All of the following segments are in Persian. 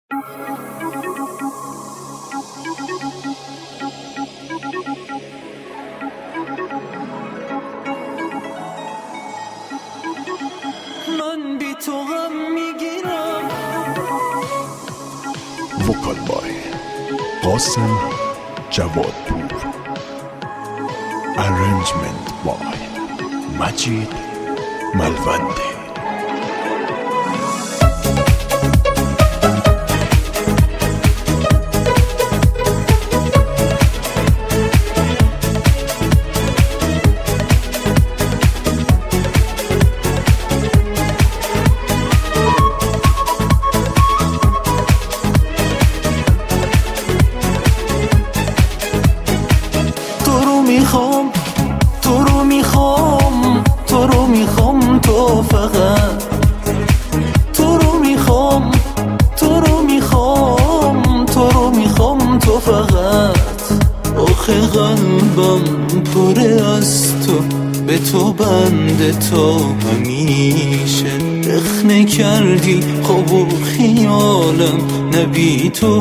من بی تو غم میگیرم. وکال بای قاسم جوادپور، ارنجمنت بای مجید ملونده. تو فقط تو رو میخوام، تو رو میخوام، تو رو میخوام، تو فقط. آخه قلبم پره از تو، به تو بنده تا همیشه. رخنه کردی خواب و خیالم، نبی تو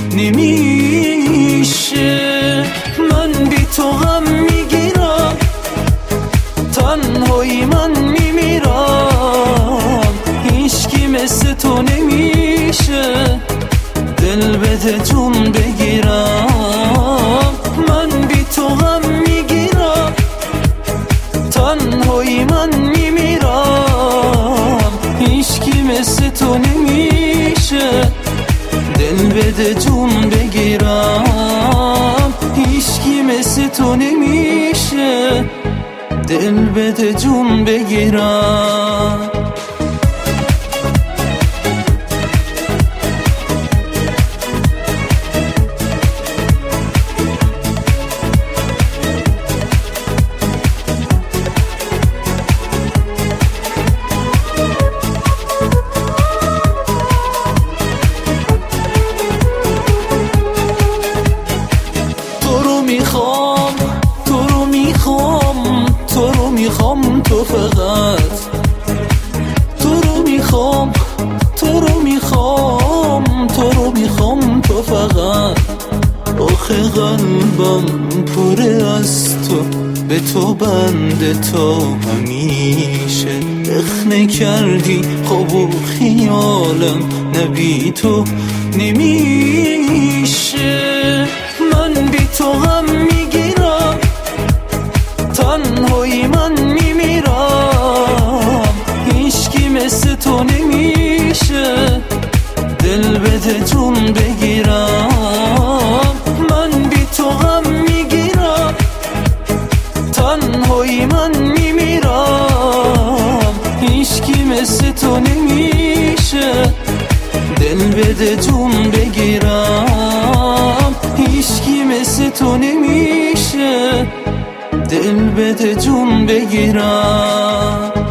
نمیشه. من بی تو غم میگیرم، تنهایی من میمیرم. هیچکی مثل تو نمیشه، دل بده جون بگیرم. من بی تو غم میگیرم، تنهایی من میمیرم. هیچکی مثل تو نمیشه، دل بده جون بگیرم. هیچکی مثل تو نمیشه، دل بده جون بگیرم. تو رو میخوام، تو رو میخوام، تو رو میخوام، تو فقط. تو رو میخوام، تو رو میخوام، تو رو میخوام، تو فقط. آخه قلبم پره از تو، به تو بنده تا همیشه. رخنه کردی خواب و خیالم، نبی تو نمیشه. من بی تو غم میگیرم، تنهایی من میمیرم. هیچکی مثل تو نمیشه، دل بده جون بگیرم. من بی تو غم میگیرم، تنهایی من میمیرم. هیچکی مثل تو نمیشه، دل بده جون بگیرم. هیچکی مثل تو نمیشه، دل بده جون بگیرم.